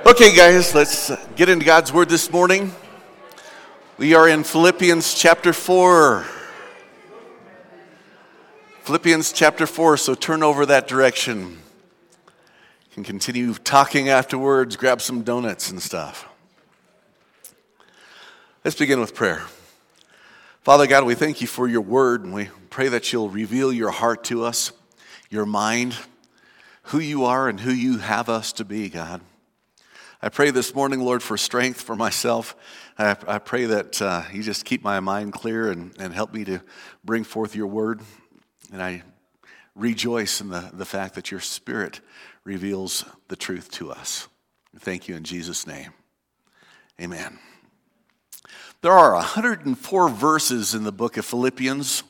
Okay, guys, let's get into God's Word this morning. We are in Philippians chapter 4. Philippians chapter 4, so turn over that direction. You can continue talking afterwards, grab some donuts and stuff. Let's begin with prayer. Father God, we thank you for your Word, and we pray that you'll reveal your heart to us, your mind, who you are and who you have us to be, God. I pray this morning, Lord, for strength for myself. I pray that you just keep my mind clear and help me to bring forth your word. And I rejoice in the fact that your Spirit reveals the truth to us. Thank you in Jesus' name. Amen. There are 104 verses in the book of Philippians.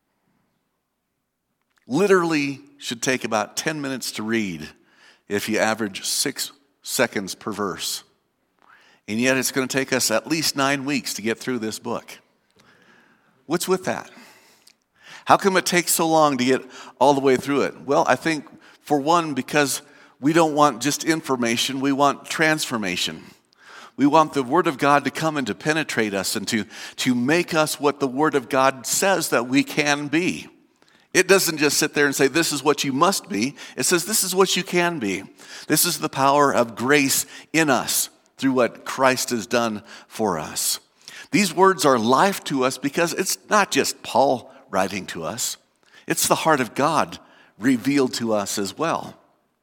Literally should take about 10 minutes to read if you average 6 seconds per verse. And yet it's going to take us at least 9 weeks to get through this book. What's with that? How come it takes so long to get all the way through it? Well, I think for one, because we don't want just information, we want transformation. We want the Word of God to come and to penetrate us and to make us what the Word of God says that we can be. It doesn't just sit there and say, this is what you must be. It says, this is what you can be. This is the power of grace in us through what Christ has done for us. These words are life to us because it's not just Paul writing to us. It's the heart of God revealed to us as well.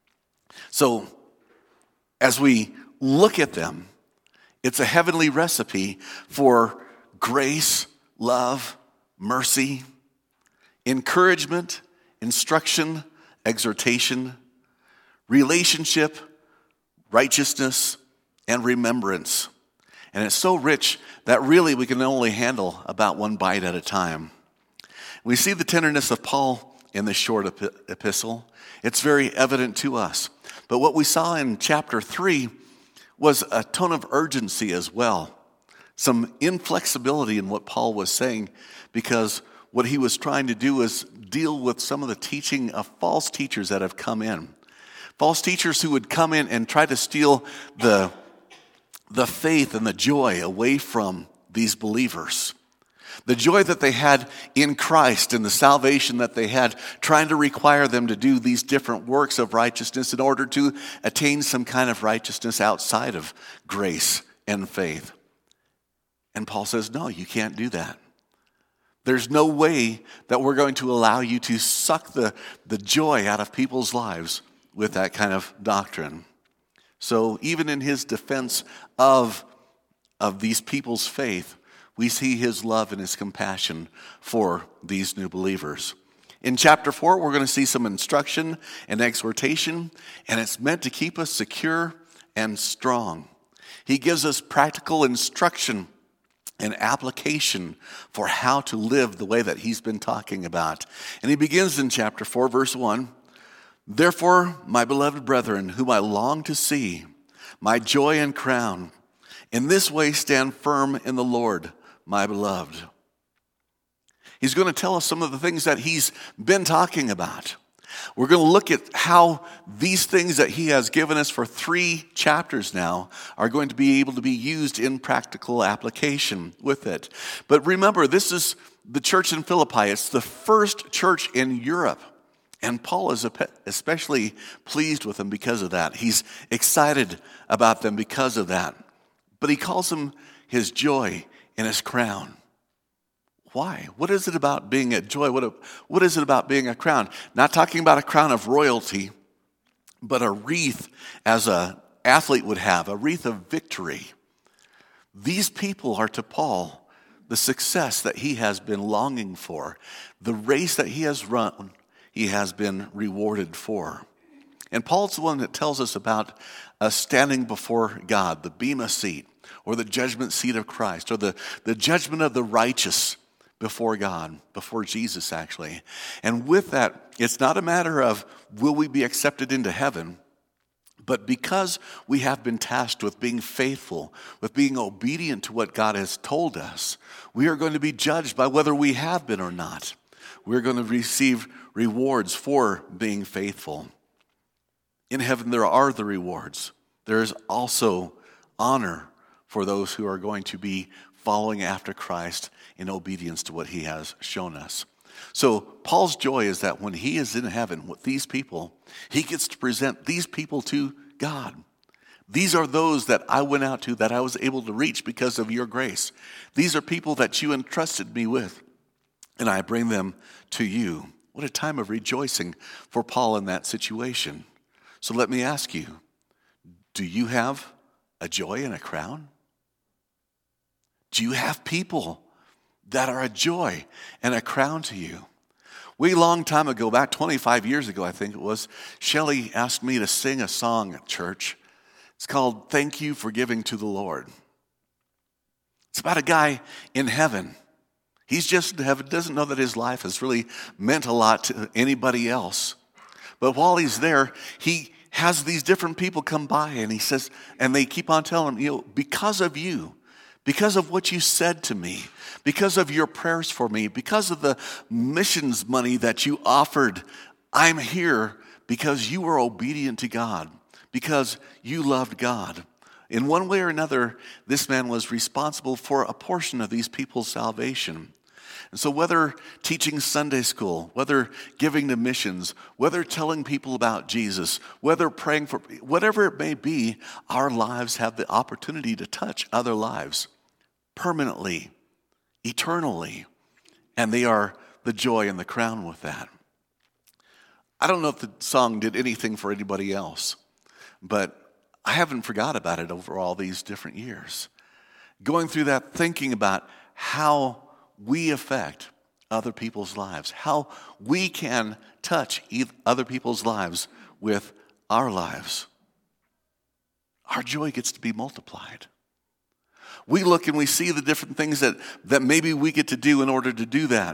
So as we look at them, it's a heavenly recipe for grace, love, mercy, encouragement, instruction, exhortation, relationship, righteousness, and remembrance. And it's so rich that really we can only handle about one bite at a time. We see the tenderness of Paul in this short epistle. It's very evident to us. But what we saw in chapter 3 was a tone of urgency as well. Some inflexibility in what Paul was saying, because what he was trying to do is deal with some of the teaching of false teachers that have come in. False teachers who would come in and try to steal the faith and the joy away from these believers. The joy that they had in Christ and the salvation that they had, trying to require them to do these different works of righteousness in order to attain some kind of righteousness outside of grace and faith. And Paul says, no, you can't do that. There's no way that we're going to allow you to suck the joy out of people's lives with that kind of doctrine. So even in his defense of these people's faith, we see his love and his compassion for these new believers. In chapter 4, we're going to see some instruction and exhortation, and it's meant to keep us secure and strong. He gives us practical instruction and application for how to live the way that he's been talking about. And he begins in chapter 4, verse 1. Therefore, my beloved brethren, whom I long to see, my joy and crown, in this way stand firm in the Lord, my beloved. He's going to tell us some of the things that he's been talking about. We're going to look at how these things that he has given us for 3 chapters now are going to be able to be used in practical application with it. But remember, this is the church in Philippi. It's the first church in Europe. And Paul is especially pleased with them because of that. He's excited about them because of that. But he calls them his joy and his crown. Why? What is it about being a joy? What is it about being a crown? Not talking about a crown of royalty, but a wreath as an athlete would have, a wreath of victory. These people are to Paul the success that he has been longing for. The race that he has run, he has been rewarded for. And Paul's the one that tells us about us standing before God, the bema seat, or the judgment seat of Christ, or the judgment of the righteous before God, before Jesus actually. And with that, it's not a matter of will we be accepted into heaven, but because we have been tasked with being faithful, with being obedient to what God has told us, we are going to be judged by whether we have been or not. We're going to receive rewards for being faithful. In heaven there are the rewards. there is also honor for those who are going to be following after Christ in obedience to what he has shown us. So Paul's joy is that when he is in heaven with these people, he gets to present these people to God. These are those that I went out to, that I was able to reach because of your grace. These are people that you entrusted me with, and I bring them to you. What a time of rejoicing for Paul in that situation. So let me ask you, do you have a joy and a crown? Do you have people that are a joy and a crown to you? We, long time ago, back 25 years ago, I think it was, Shelley asked me to sing a song at church. It's called Thank You for Giving to the Lord. It's about a guy in heaven. He's just in heaven, doesn't know that his life has really meant a lot to anybody else. But while he's there, he has these different people come by, and he says, and they keep on telling him, because of you, because of what you said to me, because of your prayers for me, because of the missions money that you offered, I'm here because you were obedient to God, because you loved God. In one way or another, this man was responsible for a portion of these people's salvation. And so whether teaching Sunday school, whether giving to missions, whether telling people about Jesus, whether praying for, whatever it may be, our lives have the opportunity to touch other lives permanently, eternally, and they are the joy and the crown with that. I don't know if the song did anything for anybody else, but I haven't forgot about it over all these different years. Going through that, thinking about how we affect other people's lives, how we can touch other people's lives with our lives. Our joy gets to be multiplied. We look and we see the different things that maybe we get to do in order to do that.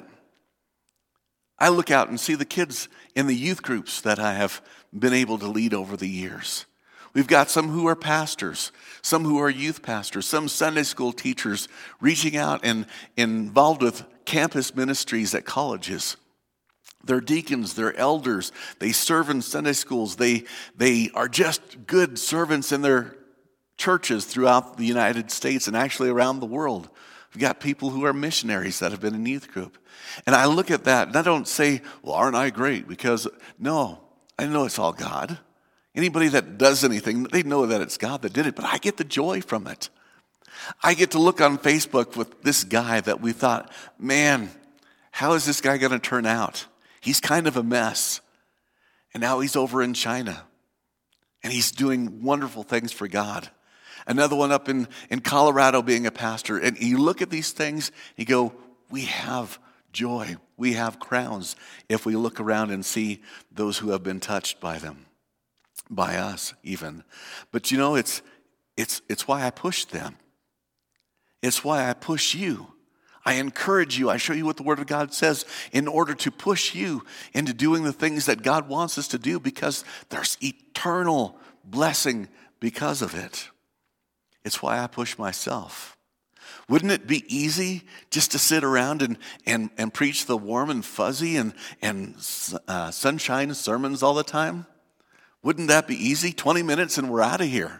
I look out and see the kids in the youth groups that I have been able to lead over the years. We've got some who are pastors, some who are youth pastors, some Sunday school teachers reaching out and involved with campus ministries at colleges. They're deacons, they're elders, they serve in Sunday schools, they are just good servants in their churches throughout the United States and actually around the world. We've got people who are missionaries that have been in youth group. And I look at that and I don't say, well, aren't I great? Because no, I know it's all God. Anybody that does anything, they know that it's God that did it, but I get the joy from it. I get to look on Facebook with this guy that we thought, man, how is this guy going to turn out? He's kind of a mess. And now he's over in China. And he's doing wonderful things for God. Another one up in Colorado being a pastor. And you look at these things, you go, we have joy. We have crowns if we look around and see those who have been touched by them. By us even. But it's why I push them. It's why I push you. I encourage you. I show you what the Word of God says in order to push you into doing the things that God wants us to do, because there's eternal blessing because of it. It's why I push myself. Wouldn't it be easy just to sit around and preach the warm and fuzzy and sunshine sermons all the time? Wouldn't that be easy? 20 minutes and we're out of here.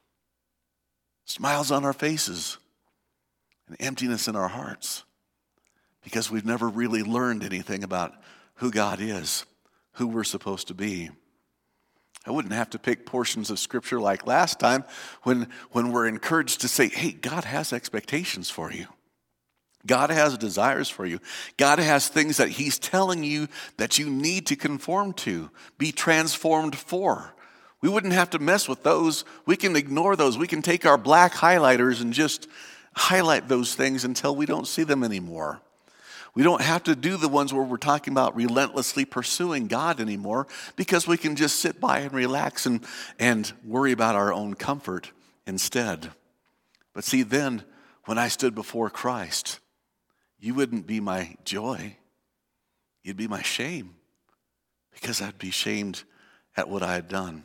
Smiles on our faces and emptiness in our hearts, because we've never really learned anything about who God is, who we're supposed to be. I wouldn't have to pick portions of Scripture like last time when we're encouraged to say, hey, God has expectations for you. God has desires for you. God has things that He's telling you that you need to conform to, be transformed for. We wouldn't have to mess with those. We can ignore those. We can take our black highlighters and just highlight those things until we don't see them anymore. We don't have to do the ones where we're talking about relentlessly pursuing God anymore, because we can just sit by and relax and worry about our own comfort instead. But see, then, when I stood before Christ, you wouldn't be my joy. You'd be my shame, because I'd be shamed at what I had done.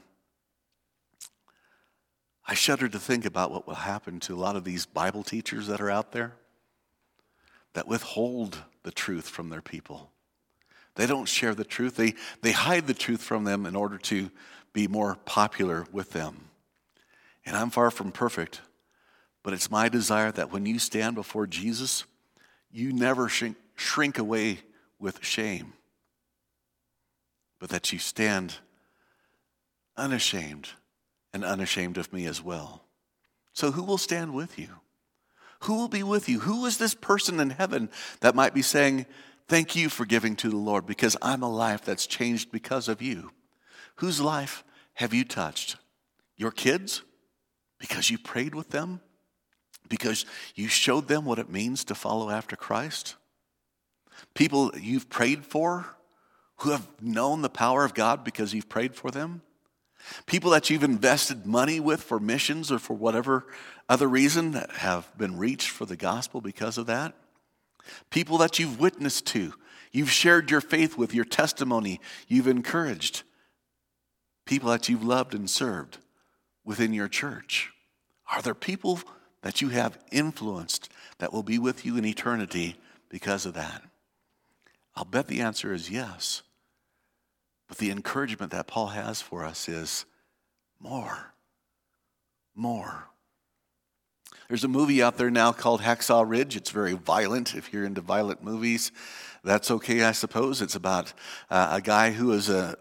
I shudder to think about what will happen to a lot of these Bible teachers that are out there that withhold the truth from their people. They don't share the truth. They hide the truth from them in order to be more popular with them. And I'm far from perfect, but it's my desire that when you stand before Jesus, you never shrink away with shame, but that you stand unashamed and unashamed of me as well. So who will stand with you? Who will be with you? Who is this person in heaven that might be saying, thank you for giving to the Lord because I'm a life that's changed because of you? Whose life have you touched? Your kids? Because you prayed with them? Because you showed them what it means to follow after Christ? People you've prayed for who have known the power of God because you've prayed for them? People that you've invested money with for missions or for whatever other reason that have been reached for the gospel because of that? People that you've witnessed to, you've shared your faith with, your testimony, you've encouraged. People that you've loved and served within your church. Are there people that you have influenced that will be with you in eternity because of that? I'll bet the answer is yes. But the encouragement that Paul has for us is more. More. There's a movie out there now called Hacksaw Ridge. It's very violent. If you're into violent movies, that's okay, I suppose. It's about a guy who is an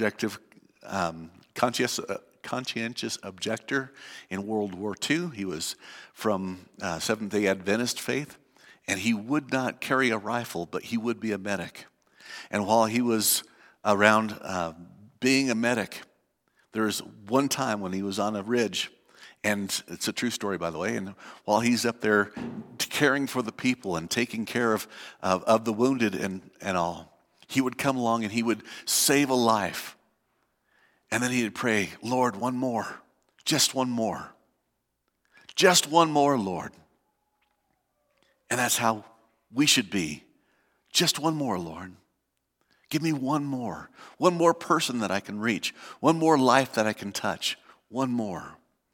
conscientious objector in World War II. He was from Seventh-day Adventist faith, and he would not carry a rifle, but he would be a medic. And while he was around being a medic, there was one time when he was on a ridge, and it's a true story, by the way, and while he's up there caring for the people and taking care of the wounded and all, he would come along and he would save a life. And then he would pray, Lord, one more, just one more. Just one more, Lord. And that's how we should be. Just one more, Lord. Give me one more person that I can reach, one more life that I can touch, one more.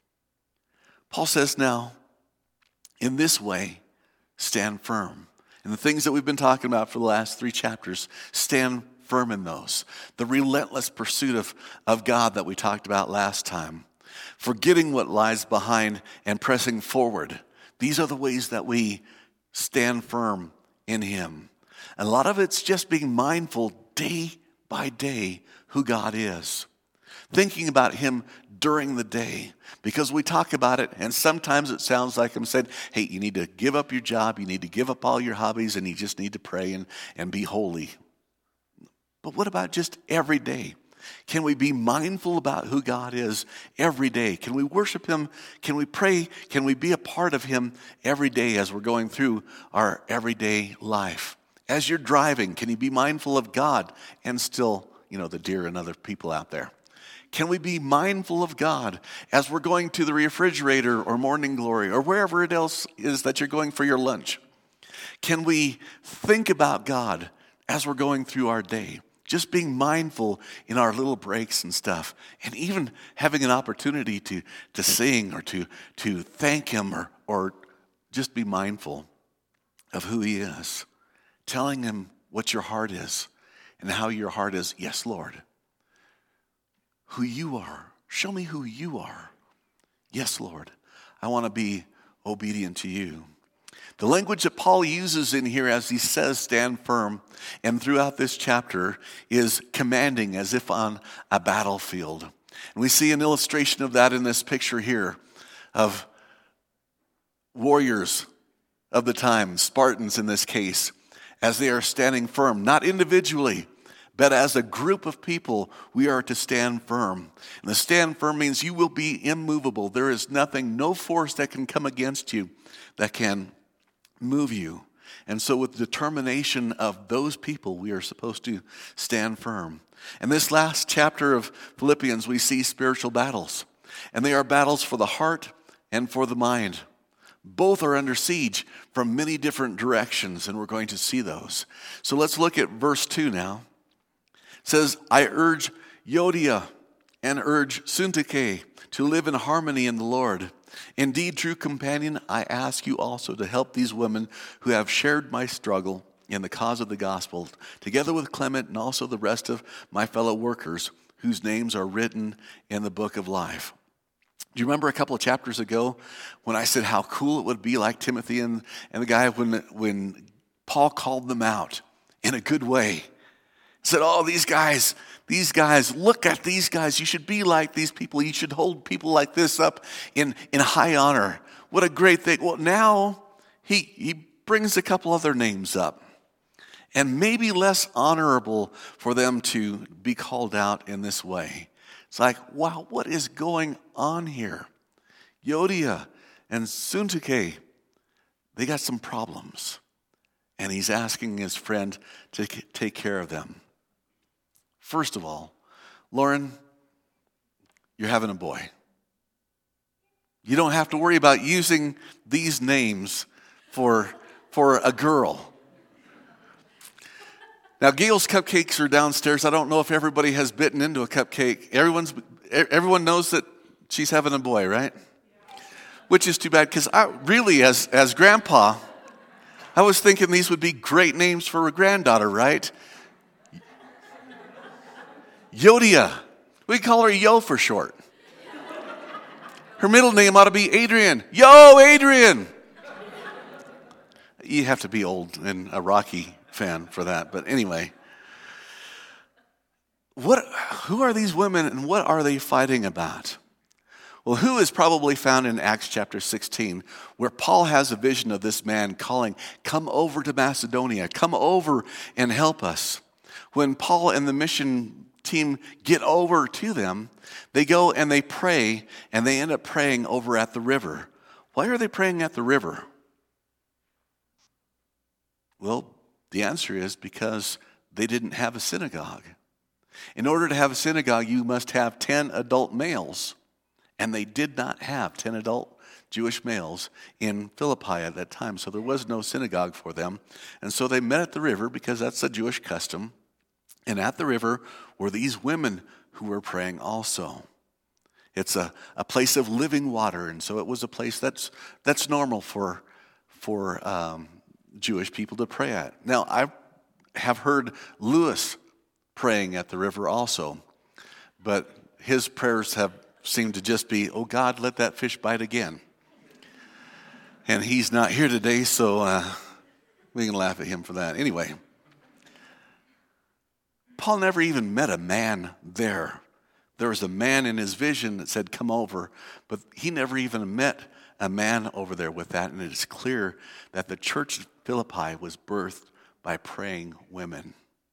Paul says now, in this way, stand firm. And the things that we've been talking about for the last 3 chapters, stand firm in those. The relentless pursuit of God that we talked about last time. Forgetting what lies behind and pressing forward. These are the ways that we stand firm in Him. And a lot of it's just being mindful day by day who God is. Thinking about Him during the day. Because we talk about it, and sometimes it sounds like I'm saying, hey, you need to give up your job, you need to give up all your hobbies, and you just need to pray and be holy. But what about just every day? Can we be mindful about who God is every day? Can we worship Him? Can we pray? Can we be a part of Him every day as we're going through our everyday life? As you're driving, can you be mindful of God and still, the deer and other people out there? Can we be mindful of God as we're going to the refrigerator or Morning Glory or wherever it else is that you're going for your lunch? Can we think about God as we're going through our day? Just being mindful in our little breaks and stuff. And even having an opportunity to sing or to thank Him or just be mindful of who He is. Telling Him what your heart is and how your heart is, yes, Lord. Who you are. Show me who you are. Yes, Lord. I want to be obedient to you. The language that Paul uses in here as he says stand firm and throughout this chapter is commanding as if on a battlefield. And we see an illustration of that in this picture here of warriors of the time, Spartans in this case, as they are standing firm, not individually, but as a group of people, we are to stand firm. And the stand firm means you will be immovable. There is nothing, no force that can come against you that can move you. And so with the determination of those people, we are supposed to stand firm. In this last chapter of Philippians, we see spiritual battles. And they are battles for the heart and for the mind. Both are under siege from many different directions, and we're going to see those. So let's look at verse 2 now. It says, I urge Euodia and urge Syntyche to live in harmony in the Lord. Indeed, true companion, I ask you also to help these women who have shared my struggle in the cause of the gospel, together with Clement and also the rest of my fellow workers whose names are written in the book of life. Do you remember a couple of chapters ago when I said how cool it would be like Timothy and the guy when Paul called them out in a good way? Said, oh, these guys, look at these guys. You should be like these people. You should hold people like this up in high honor. What a great thing. Well, now he brings a couple other names up. And maybe less honorable for them to be called out in this way. It's like, wow, what is going on here? Euodia and Syntyche, they got some problems. And he's asking his friend to take care of them. First of all, Lauren, you're having a boy. You don't have to worry about using these names for a girl. Now, Gail's cupcakes are downstairs. I don't know if everybody has bitten into a cupcake. Everyone knows that she's having a boy, right? Which is too bad, because I really, as grandpa, I was thinking these would be great names for a granddaughter, right? Euodia. We call her Yo for short. Her middle name ought to be Adrian. Yo, Adrian! You have to be old and a Rocky fan for that. But anyway, who are these women and what are they fighting about? Well, who is probably found in Acts chapter 16, where Paul has a vision of this man calling, come over to Macedonia, come over and help us. When Paul and the mission team get over to them, they go and they pray, and they end up praying over at the river. Why are they praying at the river? Well, the answer is because they didn't have a synagogue. In order to have a synagogue, you must have 10 adult males. And they did not have 10 adult Jewish males in Philippi at that time. So there was no synagogue for them. And so they met at the river because that's a Jewish custom. And at the river were these women who were praying also. It's a place of living water. And so it was a place that's normal for Jewish people to pray at. Now, I have heard Lewis praying at the river also, but his prayers have seemed to just be, oh God, let that fish bite again. And he's not here today, so we can laugh at him for that. Anyway, Paul never even met a man there. There was a man in his vision that said, come over, but he never even met a man over there with that, and it is clear that the church of Philippi was birthed by praying women.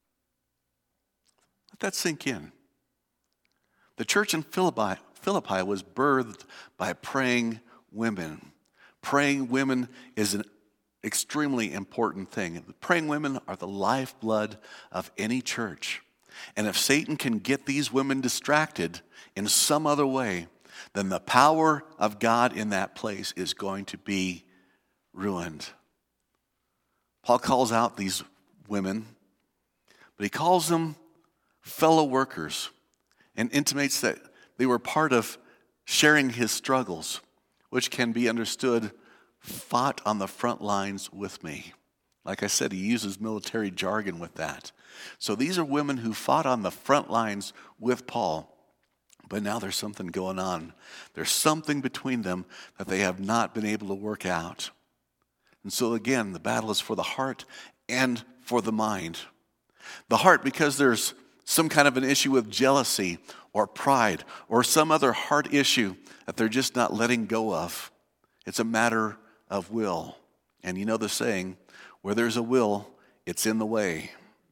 Let that sink in. The church in Philippi was birthed by praying women. Praying women is an extremely important thing. Praying women are the lifeblood of any church. And if Satan can get these women distracted in some other way, then the power of God in that place is going to be ruined. Paul calls out these women, but he calls them fellow workers and intimates that they were part of sharing his struggles, which can be understood, fought on the front lines with me. Like I said, he uses military jargon with that. So these are women who fought on the front lines with Paul. But now there's something going on. There's something between them that they have not been able to work out. And so again, the battle is for the heart and for the mind. The heart because there's some kind of an issue with jealousy or pride or some other heart issue that they're just not letting go of. It's a matter of will. And you know the saying, where there's a will, it's in the way.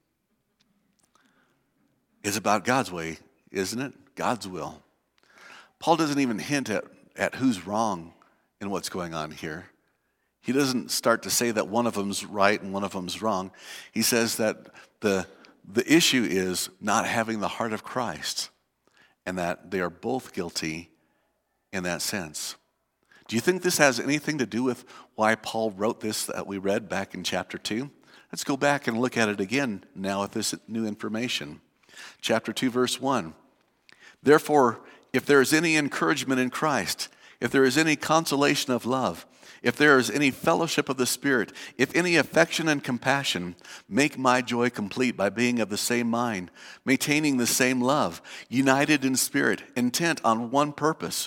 It's about God's way, isn't it? God's will. Paul doesn't even hint at who's wrong in what's going on here. He doesn't start to say that one of them's right and one of them's wrong. He says that the issue is not having the heart of Christ and that they are both guilty in that sense. Do you think this has anything to do with why Paul wrote this that we read back in chapter 2? Let's go back and look at it again now with this new information. Chapter 2, verse 1. Therefore, if there is any encouragement in Christ, if there is any consolation of love, if there is any fellowship of the Spirit, if any affection and compassion, make my joy complete by being of the same mind, maintaining the same love, united in spirit, intent on one purpose.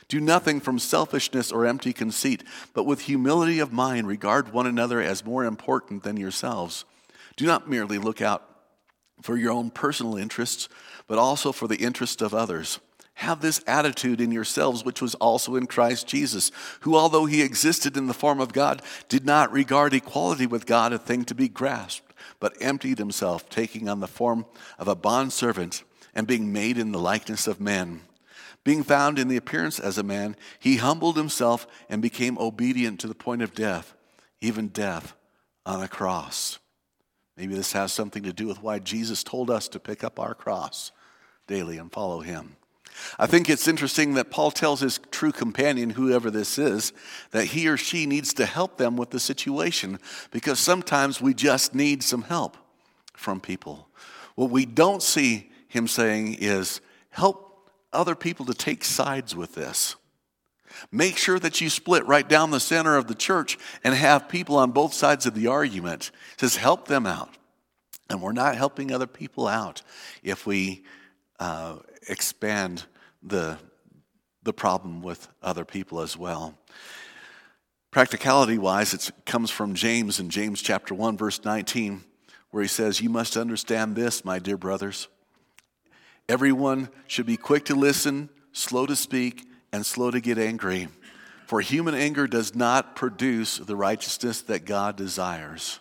Do nothing from selfishness or empty conceit, but with humility of mind regard one another as more important than yourselves. Do not merely look out for your own personal interests, but also for the interest of others. Have this attitude in yourselves, which was also in Christ Jesus, who, although he existed in the form of God, did not regard equality with God a thing to be grasped, but emptied himself, taking on the form of a bondservant and being made in the likeness of men. Being found in the appearance as a man, he humbled himself and became obedient to the point of death, even death on a cross. Maybe this has something to do with why Jesus told us to pick up our cross daily and follow him. I think it's interesting that Paul tells his true companion, whoever this is, that he or she needs to help them with the situation, because sometimes we just need some help from people. What we don't see him saying is, help other people to take sides with this. Make sure that you split right down the center of the church and have people on both sides of the argument. It says help them out. And we're not helping other people out if we expand the problem with other people as well. Practicality-wise, it comes from James in James chapter 1, verse 19, where he says, you must understand this, my dear brothers. Everyone should be quick to listen, slow to speak, and slow to get angry. For human anger does not produce the righteousness that God desires.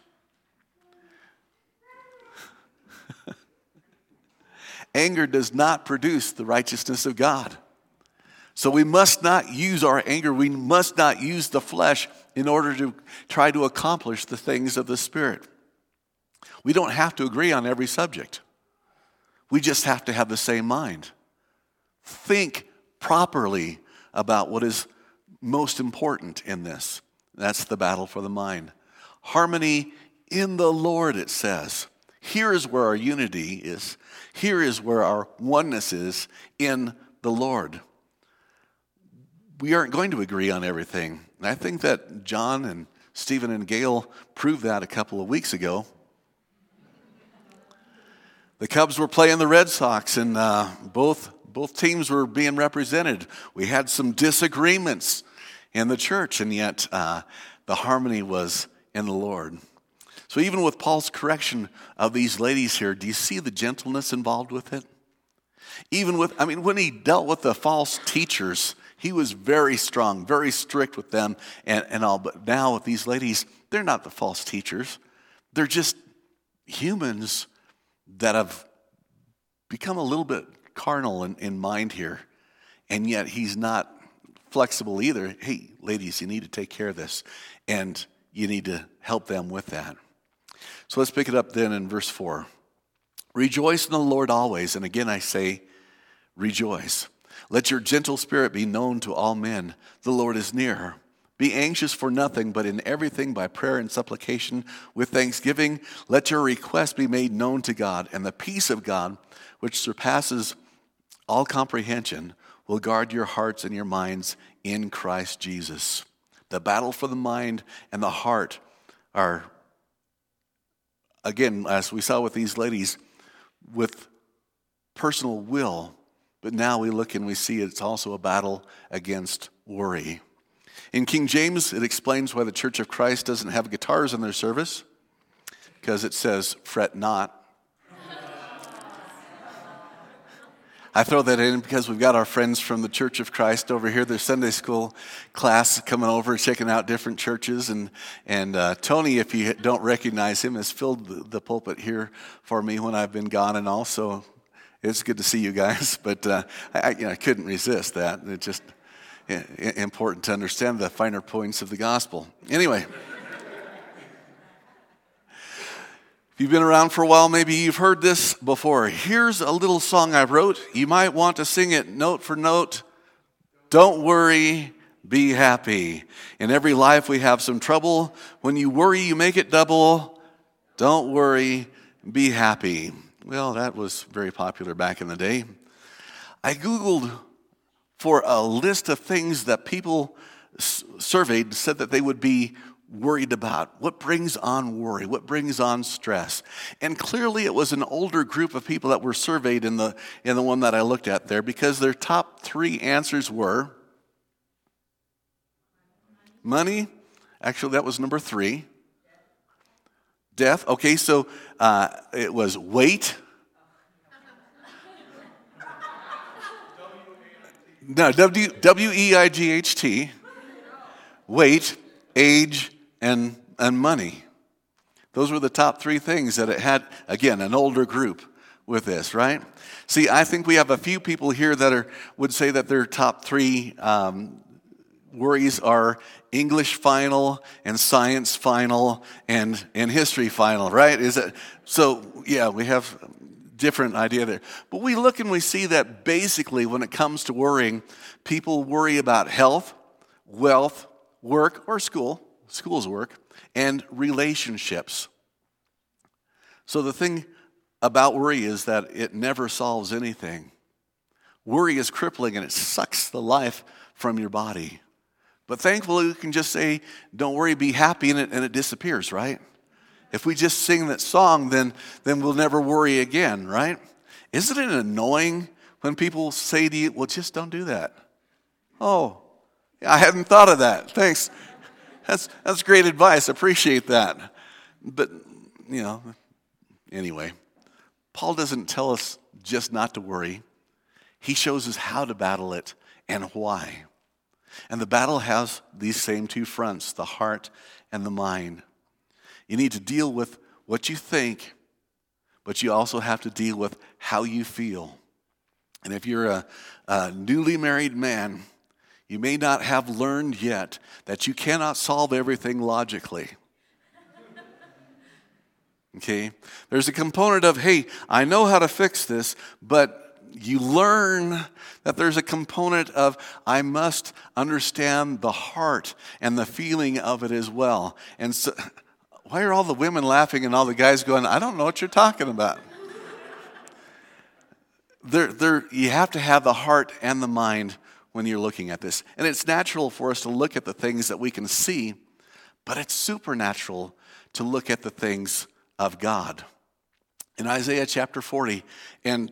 Anger does not produce the righteousness of God. So we must not use our anger. We must not use the flesh in order to try to accomplish the things of the Spirit. We don't have to agree on every subject. We just have to have the same mind. Think properly about what is most important in this. That's the battle for the mind. Harmony in the Lord, it says. Here is where our unity is. Here is where our oneness is in the Lord. We aren't going to agree on everything. And I think that John and Stephen and Gail proved that a couple of weeks ago. The Cubs were playing the Red Sox, and both teams were being represented. We had some disagreements in the church, and yet the harmony was in the Lord. So even with Paul's correction of these ladies here, do you see the gentleness involved with it? Even with, when he dealt with the false teachers, he was very strong, very strict with them and all. But now with these ladies, they're not the false teachers. They're just humans that have become a little bit carnal in mind here. And yet he's not flexible either. Hey, ladies, you need to take care of this. And you need to help them with that. So let's pick it up then in verse 4. Rejoice in the Lord always. And again I say, rejoice. Let your gentle spirit be known to all men. The Lord is near. Be anxious for nothing, but in everything by prayer and supplication with thanksgiving, let your requests be made known to God, and the peace of God, which surpasses all comprehension, will guard your hearts and your minds in Christ Jesus. The battle for the mind and the heart are, again, as we saw with these ladies, with personal will, but now we look and we see it's also a battle against worry. In King James, it explains why the Church of Christ doesn't have guitars in their service, because it says, fret not. I throw that in because we've got our friends from the Church of Christ over here. Their Sunday school class coming over, checking out different churches. And Tony, if you don't recognize him, has filled the pulpit here for me when I've been gone. And also, it's good to see you guys. But I couldn't resist that. It's just important to understand the finer points of the gospel. Anyway. If you've been around for a while, maybe you've heard this before. Here's a little song I wrote. You might want to sing it note for note. Don't worry, be happy. In every life we have some trouble. When you worry, you make it double. Don't worry, be happy. Well, that was very popular back in the day. I Googled for a list of things that people surveyed said that they would be worried about. What brings on worry? What brings on stress? And clearly it was an older group of people that were surveyed in the one that I looked at there, because their top 3 answers were Money, actually that was number 3. Death, okay, so it was weight. No, W-E-I-G-H-T. Weight, age, and money. Those were the top 3 things that it had, again, an older group with this, right? See, I think we have a few people here that would say that their top 3 worries are English final and science final and history final, right? Is it? So, yeah, we have different idea there. But we look and we see that basically when it comes to worrying, people worry about health, wealth, work or school's work, and relationships. So the thing about worry is that it never solves anything. Worry is crippling and it sucks the life from your body. But thankfully we can just say, don't worry, be happy, and it disappears, right? If we just sing that song, then we'll never worry again, right? Isn't it annoying when people say to you, well, just don't do that? Oh, I hadn't thought of that. Thanks. That's great advice. Appreciate that. But, anyway, Paul doesn't tell us just not to worry. He shows us how to battle it and why. And the battle has these same 2 fronts, the heart and the mind. You need to deal with what you think, but you also have to deal with how you feel. And if you're a newly married man, you may not have learned yet that you cannot solve everything logically. Okay? There's a component of, hey, I know how to fix this, but you learn that there's a component of, I must understand the heart and the feeling of it as well. And so, why are all the women laughing and all the guys going, I don't know what you're talking about? You have to have the heart and the mind when you're looking at this. And it's natural for us to look at the things that we can see, but it's supernatural to look at the things of God. In Isaiah chapter 40, and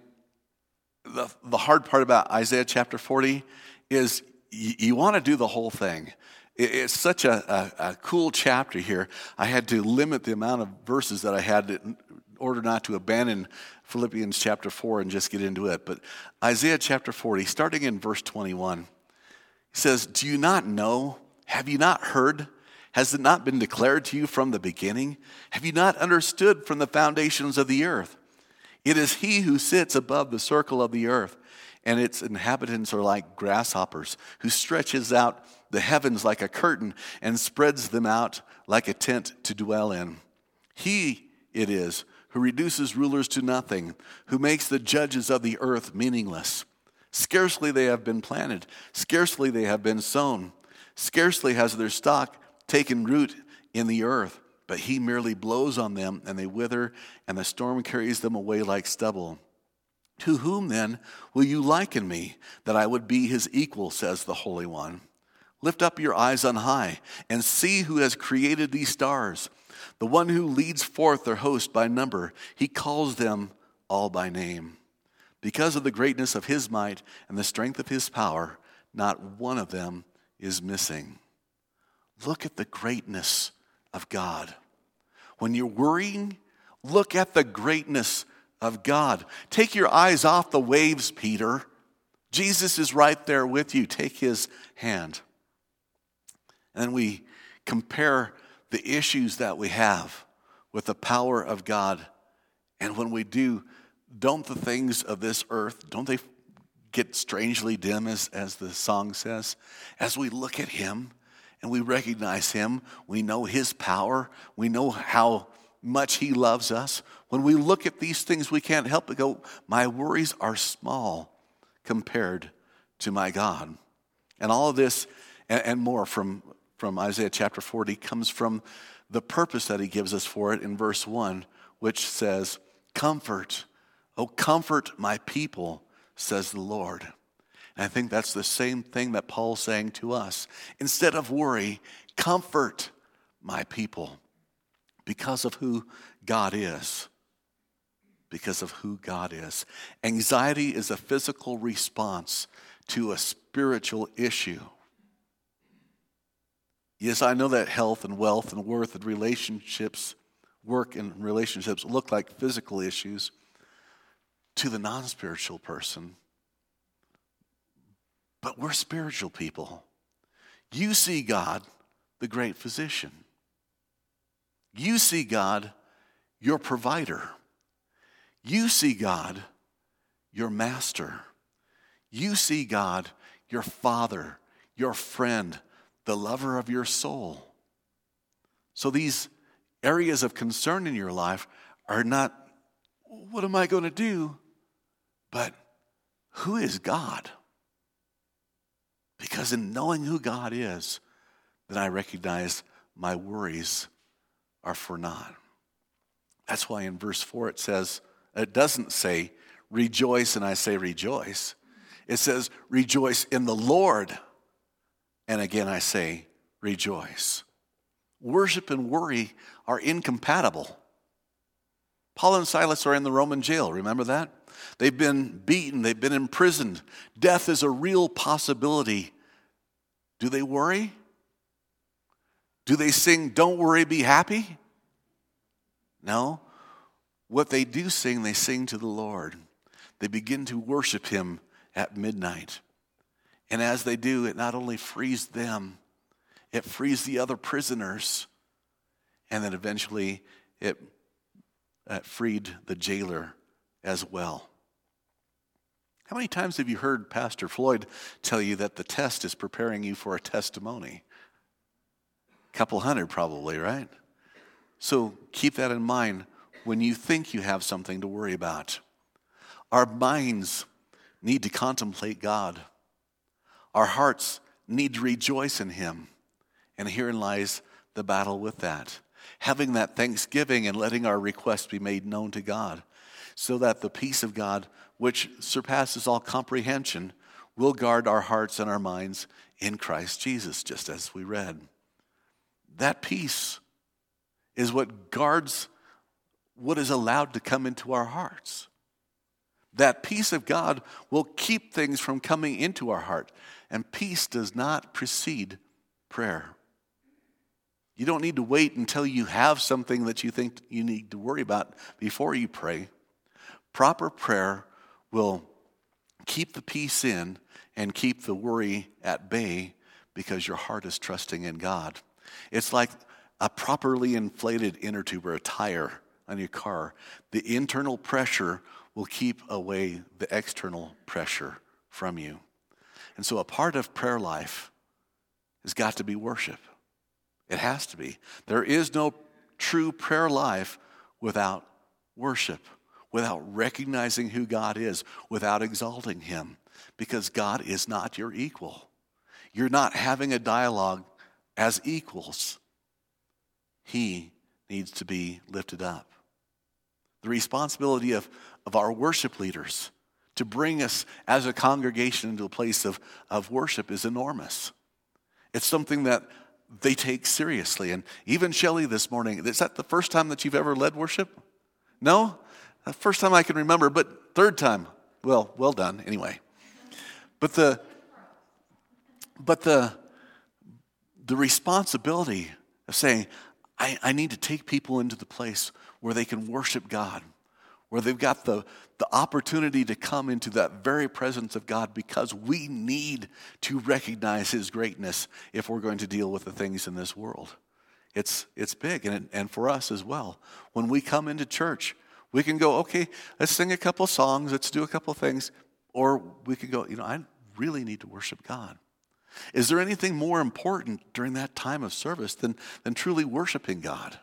the hard part about Isaiah chapter 40 is you want to do the whole thing. It's such a cool chapter here. I had to limit the amount of verses that I had in order not to abandon Philippians chapter 4 and just get into it. But Isaiah chapter 40, starting in verse 21, he says, do you not know? Have you not heard? Has it not been declared to you from the beginning? Have you not understood from the foundations of the earth? It is he who sits above the circle of the earth, and its inhabitants are like grasshoppers, who stretches out the heavens like a curtain and spreads them out like a tent to dwell in. He it is who reduces rulers to nothing, who makes the judges of the earth meaningless. Scarcely they have been planted, scarcely they have been sown, scarcely has their stock taken root in the earth, but he merely blows on them and they wither, and the storm carries them away like stubble. To whom then will you liken me, that I would be his equal, says the Holy One? Lift up your eyes on high and see who has created these stars, the one who leads forth their host by number. He calls them all by name. Because of the greatness of his might and the strength of his power, not one of them is missing. Look at the greatness of God. When you're worrying, look at the greatness of God. Take your eyes off the waves, Peter. Jesus is right there with you. Take his hand. And then we compare the issues that we have with the power of God. And when we do, don't the things of this earth, don't they get strangely dim, as the song says? As we look at him and we recognize him, we know his power, we know how much he loves us. When we look at these things, we can't help but go, my worries are small compared to my God. And all of this and more from Isaiah chapter 40 comes from the purpose that he gives us for it in verse 1, which says, comfort, oh comfort my people, says the Lord. And I think that's the same thing that Paul's saying to us. Instead of worry, comfort my people because of who God is. Because of who God is. Anxiety is a physical response to a spiritual issue. Yes, I know that health and wealth and worth and relationships, work and relationships look like physical issues to the non-spiritual person. But we're spiritual people. You see God, the great physician. You see God, your provider. You see God, your master. You see God, your father, your friend, the lover of your soul. So these areas of concern in your life are not, what am I going to do? But who is God? Because in knowing who God is, then I recognize my worries are for naught. That's why in verse 4 it doesn't say, rejoice, and I say rejoice. It says, rejoice in the Lord. And again, I say, rejoice. Worship and worry are incompatible. Paul and Silas are in the Roman jail, remember that? They've been beaten, they've been imprisoned. Death is a real possibility. Do they worry? Do they sing, don't worry, be happy? No. What they do sing, they sing to the Lord. They begin to worship him at midnight. And as they do, it not only frees them, it frees the other prisoners. And then eventually it freed the jailer as well. How many times have you heard Pastor Floyd tell you that the test is preparing you for a testimony? A couple hundred probably, right? So keep that in mind when you think you have something to worry about. Our minds need to contemplate God. Our hearts need to rejoice in him. And herein lies the battle with that. Having that thanksgiving and letting our requests be made known to God, so that the peace of God, which surpasses all comprehension, will guard our hearts and our minds in Christ Jesus, just as we read. That peace is what guards what is allowed to come into our hearts. That peace of God will keep things from coming into our heart. And peace does not precede prayer. You don't need to wait until you have something that you think you need to worry about before you pray. Proper prayer will keep the peace in and keep the worry at bay because your heart is trusting in God. It's like a properly inflated inner tube or a tire on your car. The internal pressure will keep away the external pressure from you. And so a part of prayer life has got to be worship. It has to be. There is no true prayer life without worship, without recognizing who God is, without exalting him, because God is not your equal. You're not having a dialogue as equals. He needs to be lifted up. The responsibility of our worship leaders to bring us as a congregation into a place of worship is enormous. It's something that they take seriously. And even Shelley this morning, is that the first time that you've ever led worship? No? The first time I can remember, but third time. Well done anyway. But the responsibility of saying, I need to take people into the place where they can worship God, where they've got the opportunity to come into that very presence of God, because we need to recognize his greatness if we're going to deal with the things in this world. It's big, and for us as well. When we come into church, we can go, okay, let's sing a couple songs, let's do a couple things, or we could go, I really need to worship God. Is there anything more important during that time of service than truly worshiping God?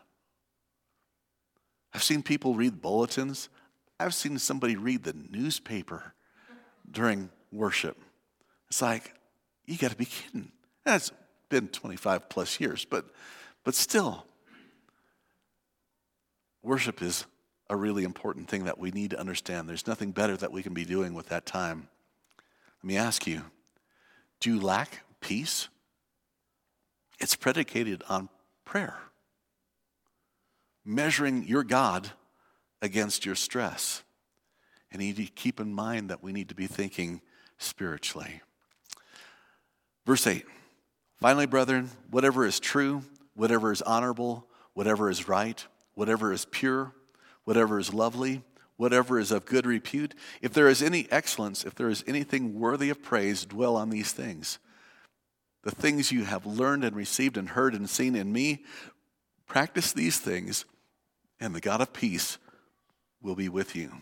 I've seen people read bulletins. I've seen somebody read the newspaper during worship. It's like, you got to be kidding. That's been 25 plus years, but still, worship is a really important thing that we need to understand. There's nothing better that we can be doing with that time. Let me ask you, do you lack peace? It's predicated on prayer. Measuring your God against your stress. And you need to keep in mind that we need to be thinking spiritually. Verse 8, Finally, brethren, whatever is true, whatever is honorable, whatever is right, whatever is pure, whatever is lovely, whatever is of good repute, if there is any excellence, if there is anything worthy of praise, dwell on these things. The things you have learned and received and heard and seen in me, practice these things, and the God of peace will be with you.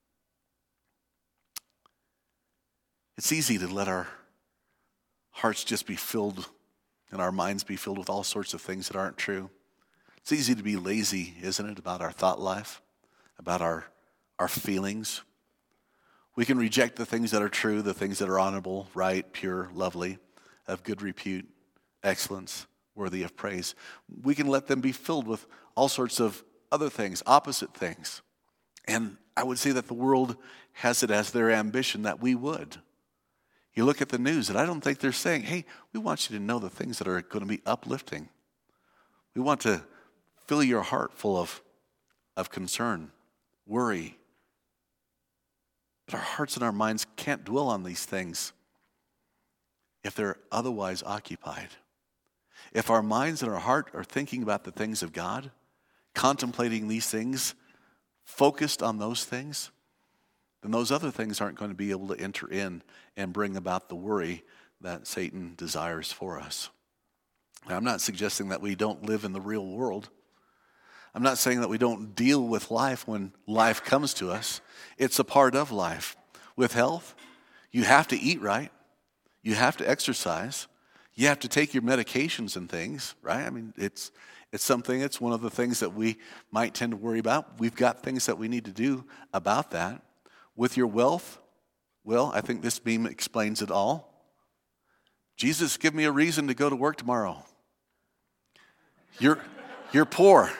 It's easy to let our hearts just be filled and our minds be filled with all sorts of things that aren't true. It's easy to be lazy, isn't it, about our thought life, about our feelings. We can reject the things that are true, the things that are honorable, right, pure, lovely, of good repute, excellence, worthy of praise. We can let them be filled with all sorts of other things, opposite things. And I would say that the world has it as their ambition that we would. You look at the news, and I don't think they're saying, hey, we want you to know the things that are going to be uplifting. We want to fill your heart full of concern, worry. But our hearts and our minds can't dwell on these things if they're otherwise occupied. If our minds and our heart are thinking about the things of God, contemplating these things, focused on those things, then those other things aren't going to be able to enter in and bring about the worry that Satan desires for us. Now, I'm not suggesting that we don't live in the real world. I'm not saying that we don't deal with life when life comes to us. It's a part of life. With health, you have to eat right. You have to exercise. You have to take your medications and things, right? I mean, it's one of the things that we might tend to worry about. We've got things that we need to do about that. With your wealth, well, I think this meme explains it all. Jesus, give me a reason to go to work tomorrow. You're poor.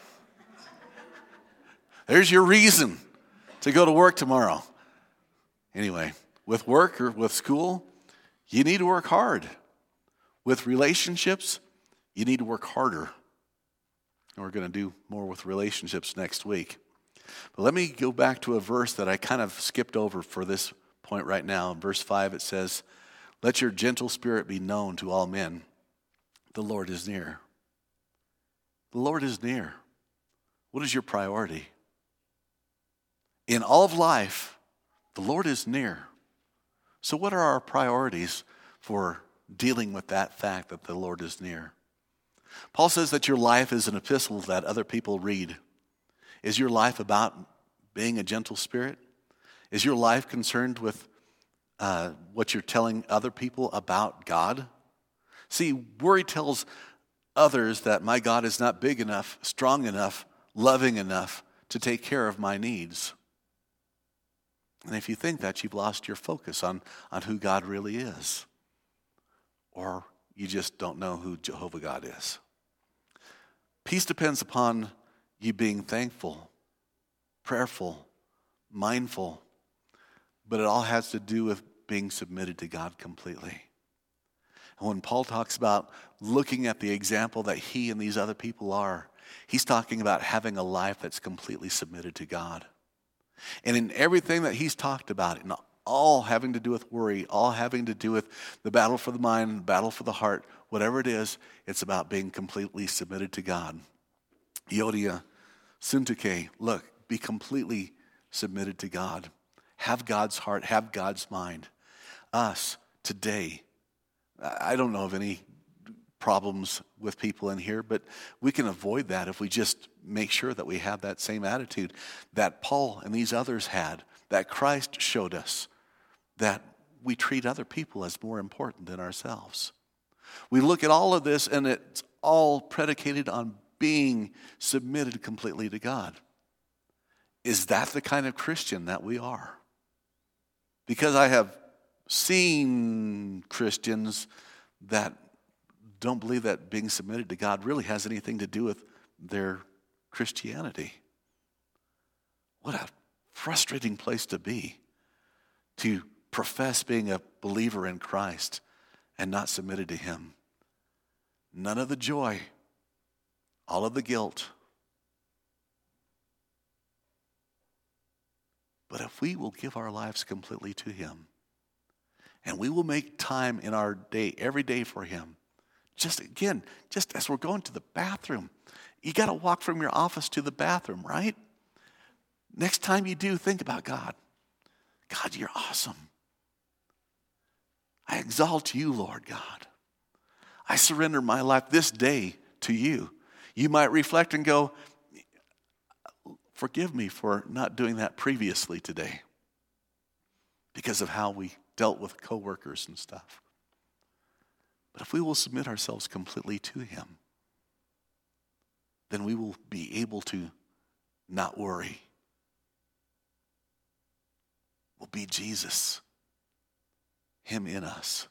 There's your reason to go to work tomorrow. Anyway, with work or with school, you need to work hard. With relationships, you need to work harder. And we're going to do more with relationships next week. But let me go back to a verse that I kind of skipped over for this point right now. In verse 5 it says, let your gentle spirit be known to all men. The Lord is near. The Lord is near. What is your priority? In all of life, the Lord is near. So what are our priorities for dealing with that fact that the Lord is near? Paul says that your life is an epistle that other people read. Is your life about being a gentle spirit? Is your life concerned with what you're telling other people about God? See, worry tells others that my God is not big enough, strong enough, loving enough to take care of my needs. And if you think that, you've lost your focus on who God really is. Or you just don't know who Jehovah God is. Peace depends upon you being thankful, prayerful, mindful, but it all has to do with being submitted to God completely. And when Paul talks about looking at the example that he and these other people are, he's talking about having a life that's completely submitted to God. And in everything that he's talked about, in all having to do with worry, all having to do with the battle for the mind, the battle for the heart, whatever it is, it's about being completely submitted to God. Euodia Syntyche, look, be completely submitted to God. Have God's heart, have God's mind. Us, today, I don't know of any problems with people in here, but we can avoid that if we just make sure that we have that same attitude that Paul and these others had, that Christ showed us, that we treat other people as more important than ourselves. We look at all of this and it's all predicated on being submitted completely to God. Is that the kind of Christian that we are? Because I have seen Christians that don't believe that being submitted to God really has anything to do with their Christianity. What a frustrating place to be, to profess being a believer in Christ and not submitted to Him. None of the joy, all of the guilt. But if we will give our lives completely to Him, and we will make time in our day, every day for Him, just as we're going to the bathroom, you got to walk from your office to the bathroom, right? Next time you do, think about God. God, you're awesome. I exalt you, Lord God. I surrender my life this day to you. You might reflect and go, forgive me for not doing that previously today because of how we dealt with coworkers and stuff. But if we will submit ourselves completely to him, then we will be able to not worry. We'll be Jesus, him in us.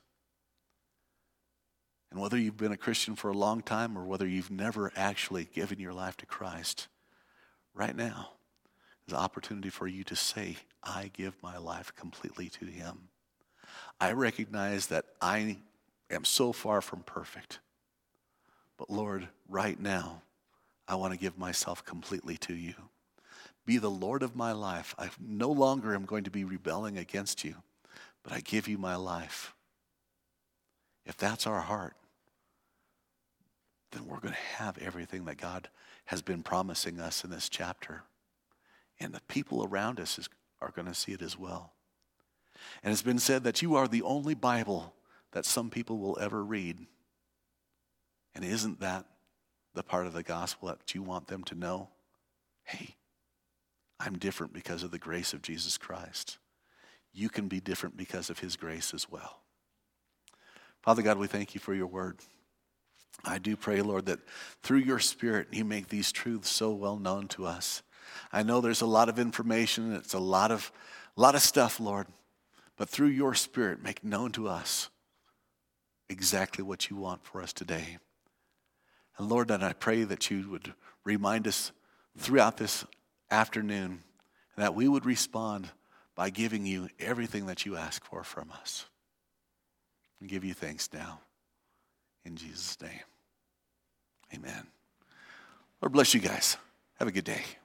And whether you've been a Christian for a long time or whether you've never actually given your life to Christ, right now is an opportunity for you to say, I give my life completely to him. I recognize that I am so far from perfect. But Lord, right now, I want to give myself completely to you. Be the Lord of my life. I no longer am going to be rebelling against you, but I give you my life. If that's our heart, then we're going to have everything that God has been promising us in this chapter. And the people around us are going to see it as well. And it's been said that you are the only Bible that some people will ever read. And isn't that the part of the gospel that you want them to know? Hey, I'm different because of the grace of Jesus Christ. You can be different because of his grace as well. Father God, we thank you for your word. I do pray, Lord, that through your Spirit, you make these truths so well known to us. I know there's a lot of information. It's a lot of stuff, Lord. But through your Spirit, make known to us exactly what you want for us today. And Lord, and I pray that you would remind us throughout this afternoon and that we would respond by giving you everything that you ask for from us. And give you thanks now. In Jesus' name, amen. Lord bless you guys. Have a good day.